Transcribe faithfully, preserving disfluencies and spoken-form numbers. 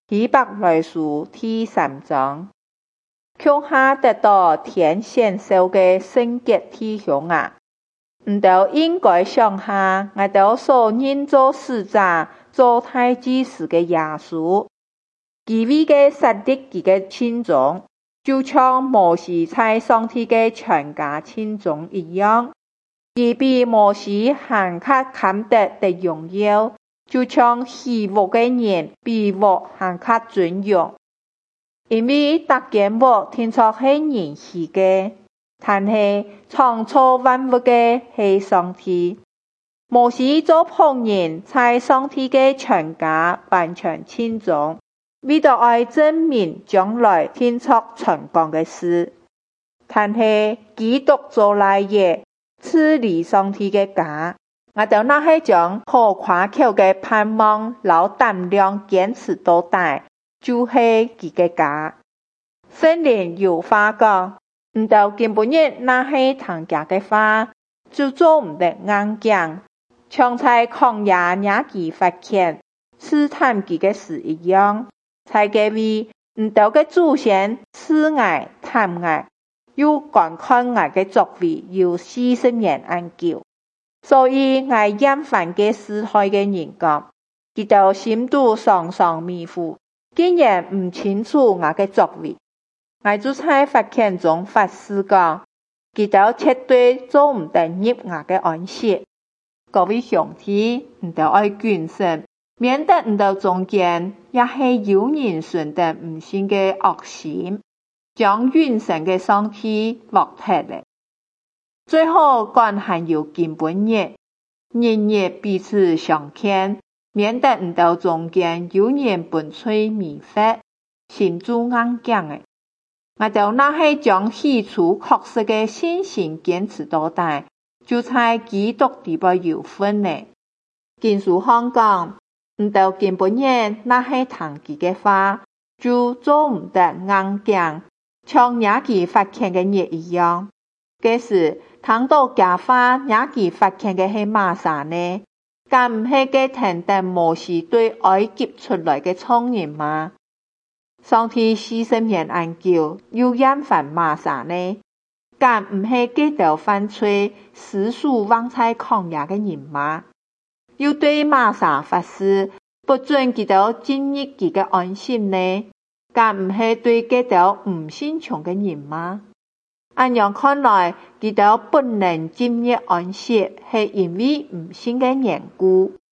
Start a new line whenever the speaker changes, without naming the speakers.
希伯來書第三章，強下得到天選召嘅聖潔弟兄啊，唔就應該想下，我哋所認做使者、做大祭司嘅耶穌，佢為嘅實踐佢嘅親種，就像摩西在上帝嘅全家親種一樣，佢比摩西還較堪得的榮耀。就像虛無嘅人比我還較尊榮，因為大家我聽說係人虛嘅，但係創造萬物嘅係上帝。摩西做僕人，在上帝嘅全家完全親種，為咗愛證明將來天作成功嘅事。但係基督做來也，治理上帝嘅家。我哋那係將可誇口嘅盼望、老膽量堅持到底，就係佢嘅家。聖靈有話講，唔到根本日那係堂家嘅話，就做唔得硬講，像在曠野野佢發現試探佢嘅事一樣，在嘅位唔到嘅祖先試愛探愛，又觀看愛嘅作為，有四十年安久。所以我厭煩嘅時代嘅人講，佢就心度常常迷糊，竟然唔清楚我嘅作為。我就在發現中發誓講，佢就絕對做唔得入我嘅安息。各位兄弟，唔得愛謹慎，免得唔到中間也係有人順得唔信嘅惡心，將永生嘅上帝落脫咧。最後講還有根本日，日日彼此相勸，免得唔到中間有人本吹迷惑，心主硬講嘅。我就那係將起初確實嘅信心堅持到底，就在基督地步有份咧。經書上講，唔到根本日那係談佢嘅話，就做唔得硬講，像野佢發現嘅日一樣。嗰時聽到假話，野佢發現嘅係瑪撒呢？敢唔係嘅聽得摩西對埃及出來嘅創人嗎？上帝四十年安久，又厭煩瑪撒呢？敢唔係嘅條犯罪世俗忘在曠野嘅人嗎？又對瑪撒發誓，不准佢條進入佢嘅安息呢？敢唔係對嘅條唔信從嘅人嗎？按樣看來，佢哋不能進入安息，係因為唔信嘅緣故。